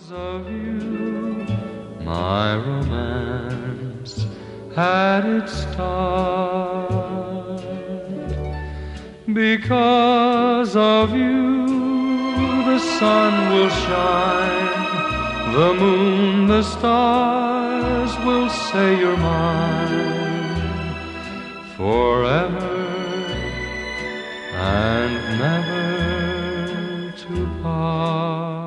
of you, my romance had its start. Because of you, the sun will shine, the moon, the stars will say you're mine forever and never to part.